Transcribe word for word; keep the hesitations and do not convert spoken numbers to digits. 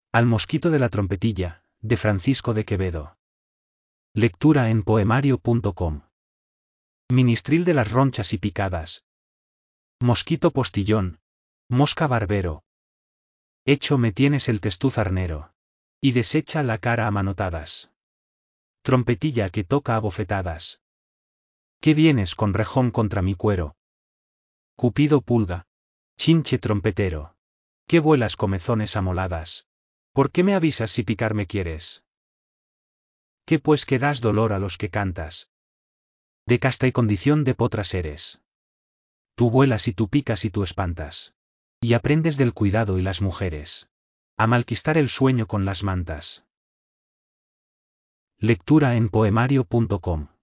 Al mosquito de la trompetilla, de Francisco de Quevedo. Lectura en poemario punto com. Ministril de las ronchas y picadas. Mosquito postillón, mosca barbero. Hecho me tienes el testuz arnero. Y desecha la cara a manotadas. Trompetilla que toca a bofetadas. ¿Qué vienes con rejón contra mi cuero? Cupido pulga. Chinche trompetero. ¿Qué vuelas comezones amoladas? ¿Por qué me avisas si picarme quieres? ¿Qué pues que das dolor a los que cantas? De casta y condición de potras eres. Tú vuelas y tú picas y tú espantas. Y aprendes del cuidado y las mujeres. A malquistar el sueño con las mantas. Lectura en poemario punto com.